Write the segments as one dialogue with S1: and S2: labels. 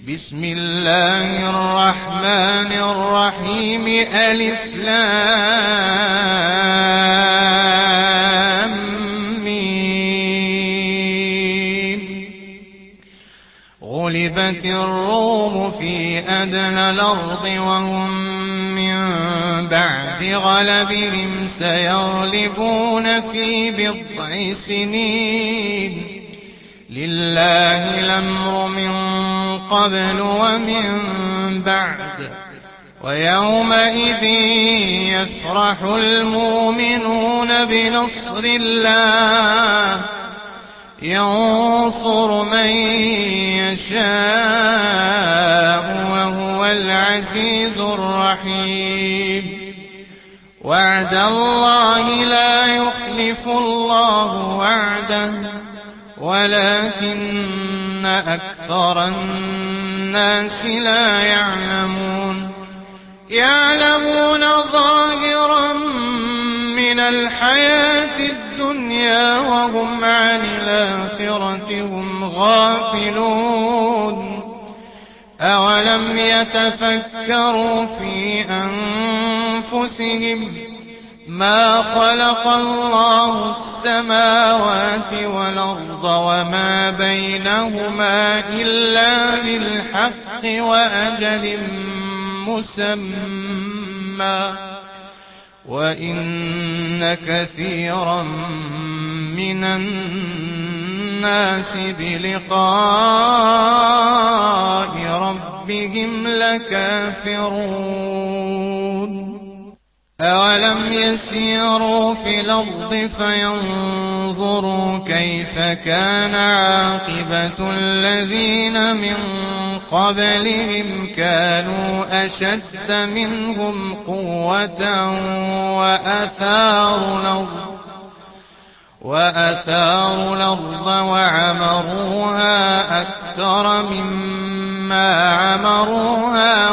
S1: بسم الله الرحمن الرحيم ألف لام ميم. غلبت الروم في أدنى الأرض وهم من بعد غلبهم سيغلبون في بضع سنين. لله الأمر من قبل ومن بعد. ويومئذ يفرح المؤمنون بنصر الله ينصر من يشاء وهو العزيز الرحيم. وعد الله لا يخلف الله وعده ولكن أكثر الناس لا يعلمون. يعلمون ظاهرا من الحياة الدنيا وهم عن الآخرة هم غافلون. أولم يتفكروا في أنفسهم ما خلق الله السماوات والأرض وما بينهما إلا بالحق وأجل مسمى وإن كثيرا من الناس بلقاء ربهم لكافرون. أولم يسيروا في الأرض فينظروا كيف كان عاقبة الذين من قبلهم كانوا أشد منهم قوة وأثاروا الأرض وعمروها أكثر مما عمروها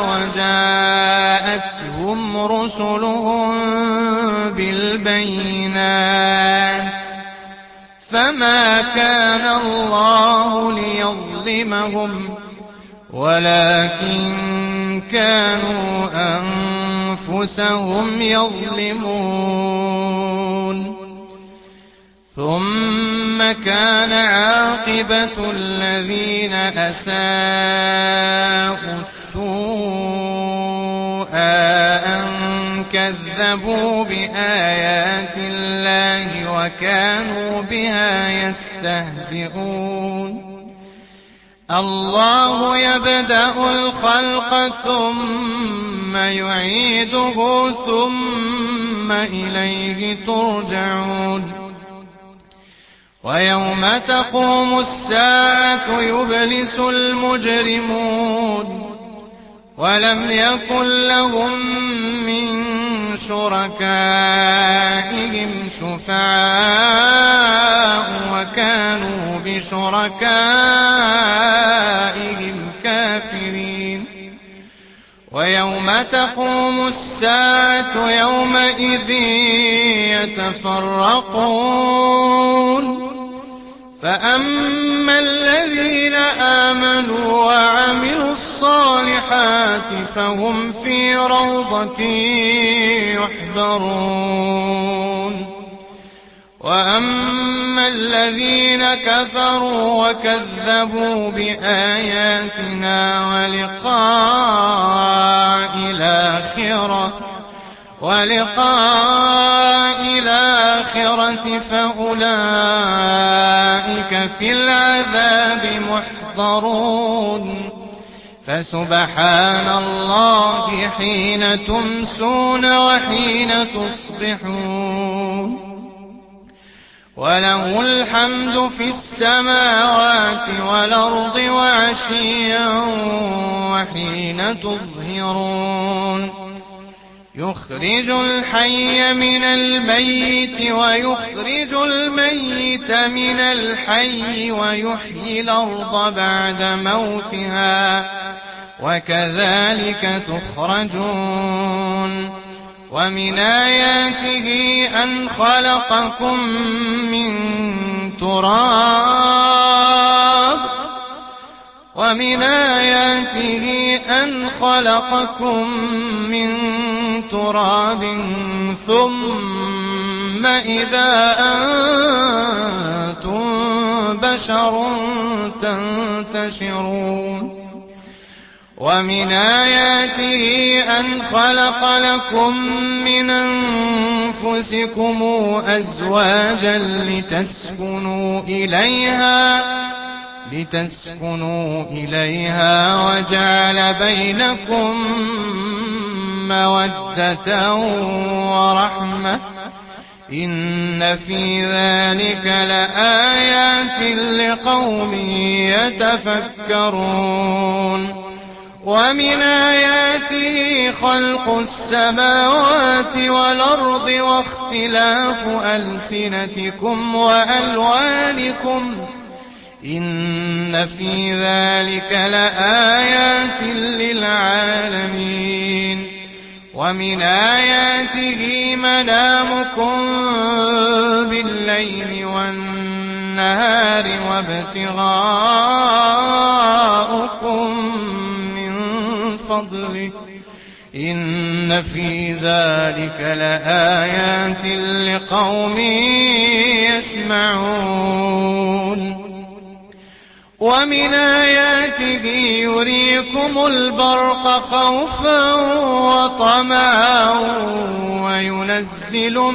S1: وجاءتهم رسلهم بالبينات فما كان الله ليظلمهم ولكن كانوا أنفسهم يظلمون. ثم كان عاقبة الذين أساءوا السوء أن كذبوا بآيات الله وكانوا بها يستهزئون. الله يبدأ الخلق ثم يعيده ثم إليه ترجعون. ويوم تقوم الساعة يبلس المجرمون ولم يكن لهم من شركائهم شفعاء وكانوا بشركائهم كافرين. ويوم تقوم الساعة يومئذ يتفرقون فأما الذين آمنوا وعملوا الصالحات فهم في روضة يحبرون. وأما الذين كفروا وكذبوا بآياتنا ولقاء الآخرة فأولئك في العذاب محضرون. فسبحان الله حين تمسون وحين تصبحون. وله الحمد في السماوات والأرض وعشيا وحين تظهرون. يخرج الحي من الميت ويخرج الميت من الحي ويحيي الأرض بعد موتها وكذلك تخرجون. ومن آياته أن خلقكم من تراب ومن آياته أن خلقكم من تراب ثم إذا أنتم بشر تنتشرون ومن آياته أن خلق لكم من أنفسكم أزواجا لتسكنوا إليها وجعل بينكم مودة ورحمة إن في ذلك لآيات لقوم يتفكرون ومن آياته خلق السماوات والأرض واختلاف ألسنتكم وألوانكم إن في ذلك لآيات للعالمين ومن آياته منامكم بالليل والنهار وابتغاؤكم من فضله إن في ذلك لآيات لقوم يسمعون ومن آياته يريكم البرق خوفا وطمعا وينزل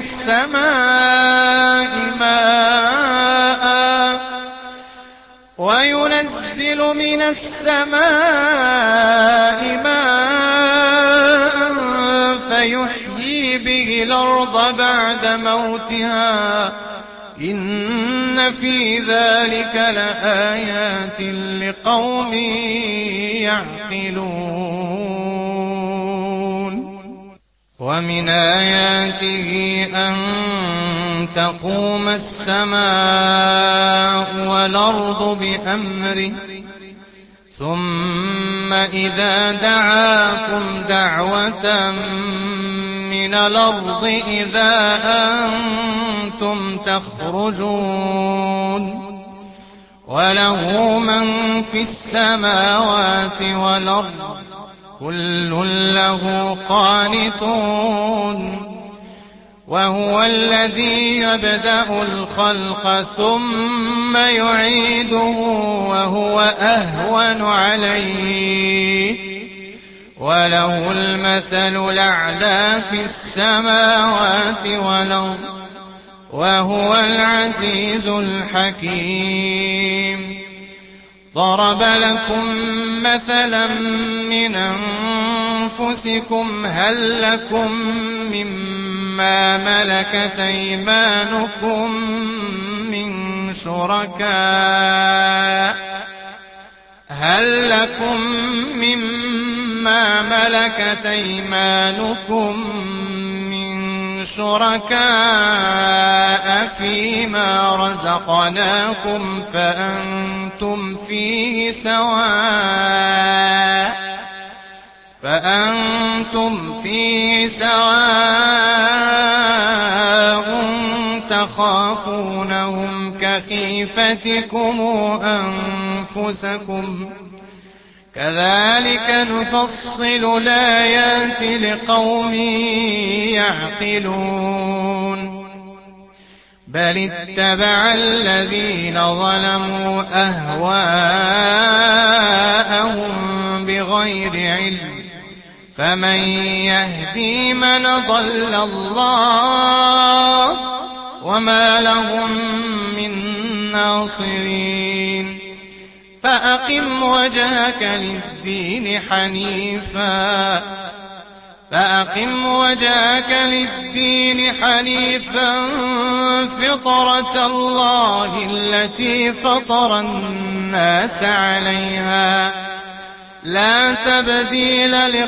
S1: من السماء ماء فيحيي به الأرض بعد موتها إن في ذلك لآيات لقوم يعقلون ومن آياته أن تقوم السماء والأرض بأمره ثم إذا دعاكم دعوة من الأرض إذا أنتم تخرجون وله من في السماوات والأرض كل له قانتون وهو الذي يبدأ الخلق ثم يعيده وهو أهون عليه وله المثل الأعلى في السماوات والأرض وهو العزيز الحكيم ضرب لكم مثلا من أنفسكم هل لكم مما ملكت أيمانكم من شركاء فيما رزقناكم فأنتم فيه سواء تخافونهم كخيفتكم أنفسكم كذلك نفصل الآيات لقوم يعقلون بل اتبع الذين ظلموا أهواءهم بغير علم فمن يهدي من ضل الله وما لهم من ناصرين فأقم وجهك للدين حنيفا فطرة الله التي فطر الناس عليها لا تبديل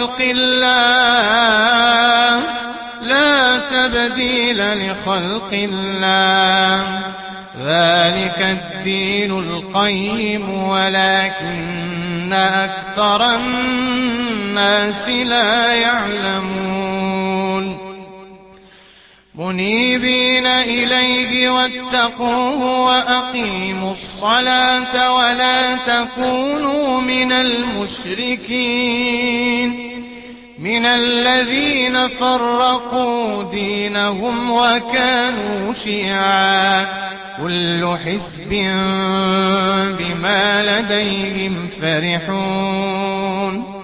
S1: لخلق الله ذلك الدين القيم ولكن أكثر الناس لا يعلمون منيبين إليه واتقوه وأقيموا الصلاة ولا تكونوا من المشركين من الذين فرقوا دينهم وكانوا شيعا كل حزب بما لديهم فرحون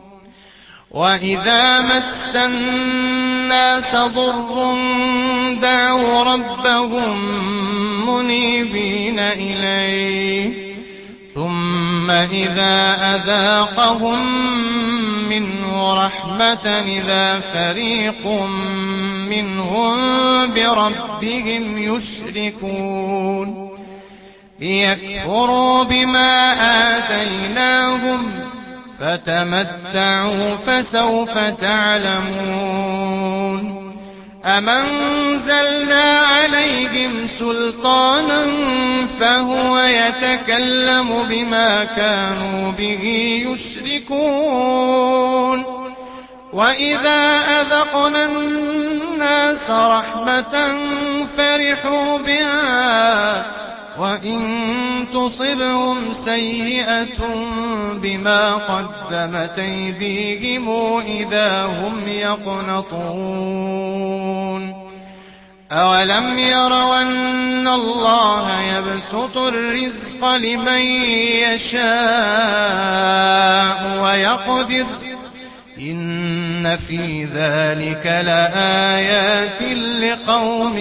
S1: وإذا مس الناس ضر دعوا ربهم منيبين إليه ثم إذا أذاقهم منه رحمة إذا فريق منهم بربهم يشركون ليكفروا بما آتيناهم فتمتعوا فسوف تعلمون أم أنزلنا عليهم سلطانا فهو يتكلم بما كانوا به يشركون وإذا أذقنا الناس رحمة فرحوا بها وإن تصبهم سيئة بما قدمت أيديهم إذا هم يقنطون أولم يروا أن الله يبسط الرزق لمن يشاء ويقدر إن في ذلك لآيات لقوم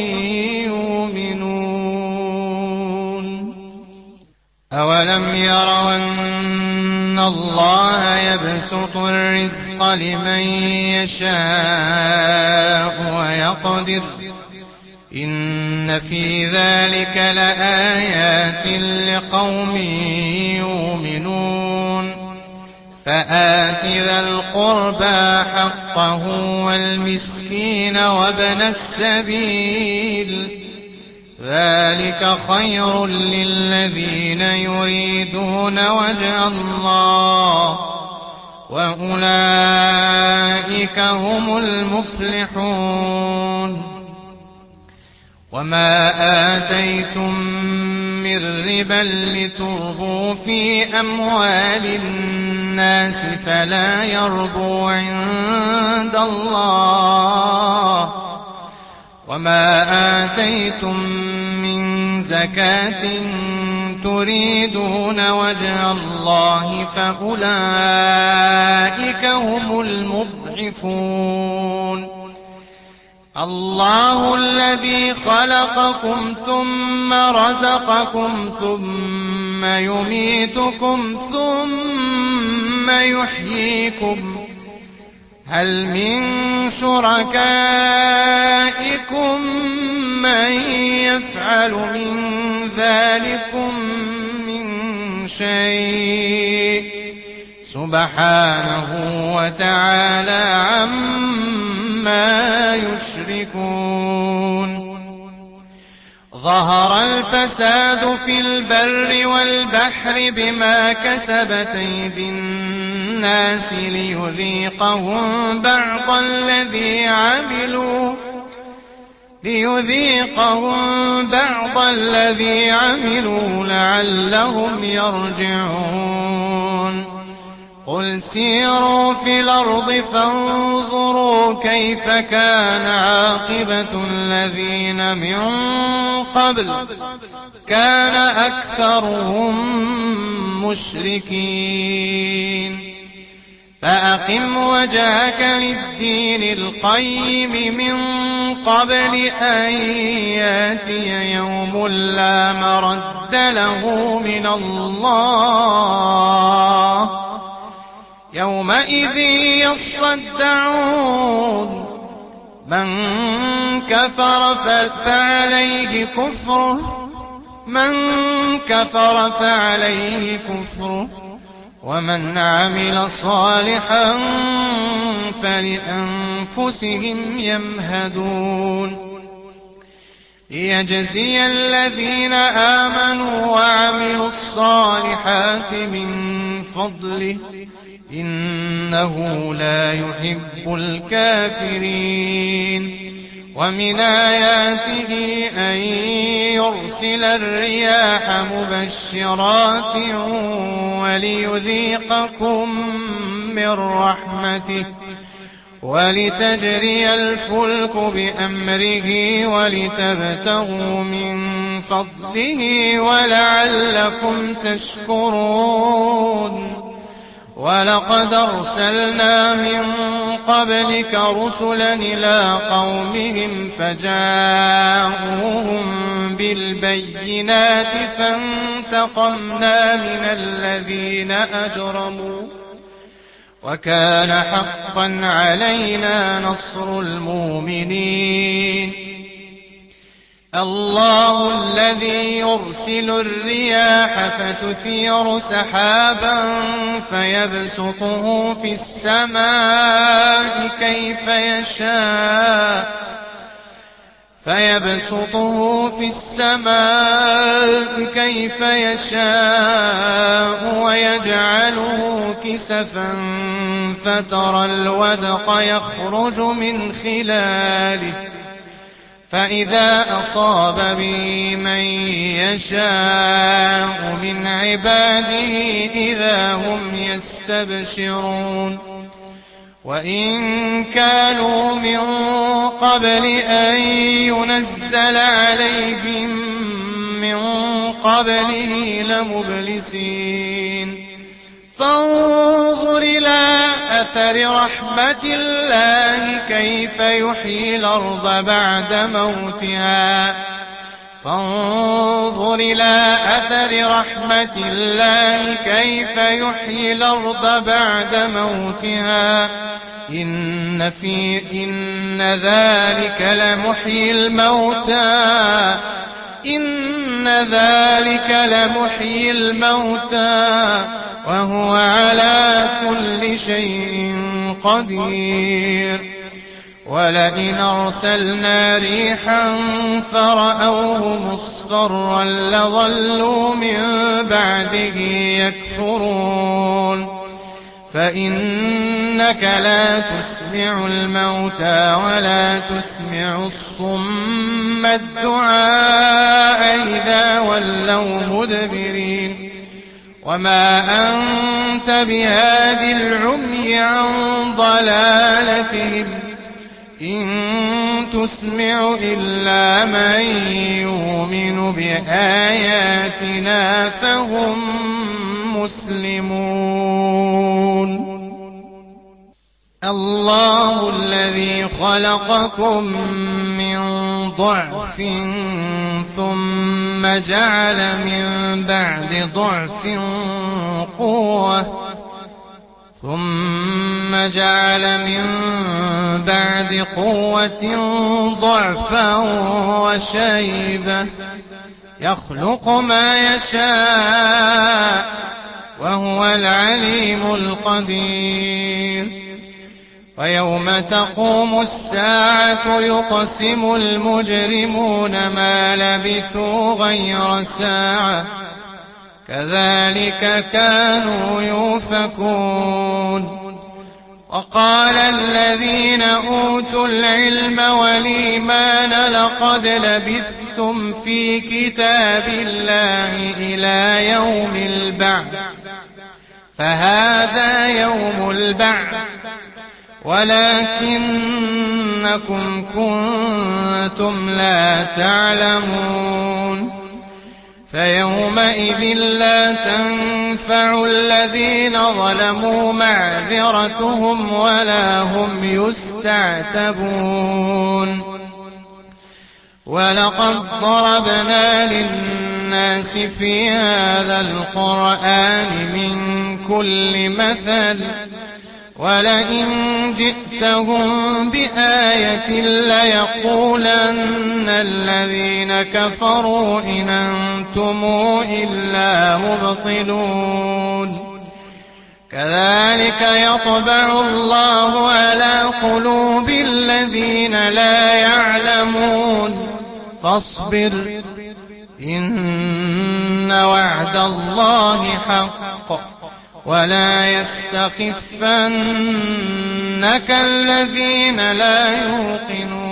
S1: يؤمنون أولم يروا أن الله يبسط الرزق لمن يشاء ويقدر إن في ذلك لآيات لقوم يؤمنون فآت ذا القربى حقه والمسكين وابن السبيل ذلك خير للذين يريدون وجه الله وأولئك هم المفلحون وما آتيتم من ربا لتربوا في أموال الناس فلا يربو عند الله وما آتيتم من زكاة تريدون وجه الله فأولئك هم المضعفون الله الذي خلقكم ثم رزقكم ثم يميتكم ثم يحييكم هل من شركائكم من يفعل من ذلكم من شيء سبحانه وتعالى عما يشركون ظهر الفساد في البر والبحر بما كسبت أيدي الناس ليذيقهم بعض الذي عملوا لعلهم يرجعون قل سيروا في الأرض فانظروا كيف كان عاقبة الذين من قبل كان أكثرهم مشركين فأقم وجهك للدين القيم من قبل أن ياتي يوم لا مرد له من الله يومئذ يصدعون من كفر فعليه كفره ومن عمل صالحا فلأنفسهم يمهدون ليجزي الذين آمنوا وعملوا الصالحات من فضله إنه لا يحب الكافرين ومن آياته أن يرسل الرياح مبشرات وليذيقكم من رحمته ولتجري الفلك بأمره ولتبتغوا من فضله ولعلكم تشكرون ولقد أرسلنا من قبلك رسلا إلى قومهم فجاءوهم بالبينات فانتقمنا من الذين أجرموا وكان حقا علينا نصر المؤمنين الله الذي يرسل الرياح فتثير سحابا فيبسطه في السماء كيف يشاء ويجعله كسفا فترى الودق يخرج من خلاله فإذا أصاب به من يشاء من عباده إذا هم يستبشرون وإن كانوا من قبل أن ينزل عليهم من قبله لمبلسين فانظر إلى أثر رحمة الله كيف يحيي الأرض بعد موتها إن ذلك لمحيي الموتى وهو على كل شيء قدير ولئن أرسلنا ريحا فرأوه مصفرا لظلوا من بعده يكفرون فإنك لا تسمع الموتى ولا تسمع الصم الدعاء إذا ولوا مدبرين وما أنت بهاد العمي عن ضلالتهم إن تسمع إلا من يؤمن بآياتنا فهم مسلمون الله الذي خلقكم من ضعف ثم جعل من بعد ضعف قوة ضعفا وشيبة يخلق ما يشاء وهو العليم القدير ويوم تقوم الساعة يقسم المجرمون ما لبثوا غير ساعة كذلك كانوا يؤفكون وقال الذين أوتوا العلم والإيمان لقد لبثتم في كتاب الله إلى يوم البعث فهذا يوم البعث ولكنكم كنتم لا تعلمون فيومئذ لا تنفع الذين ظلموا معذرتهم ولا هم يستعتبون ولقد ضربنا للناس في هذا القرآن من كل مثل ولئن جئتهم بآية ليقولن الذين كفروا إن أنتم إلا مبطلون كذلك يطبع الله على قلوب الذين لا يعلمون فاصبر إن وعد الله حق ولا يستخفنك الذين لا يوقنون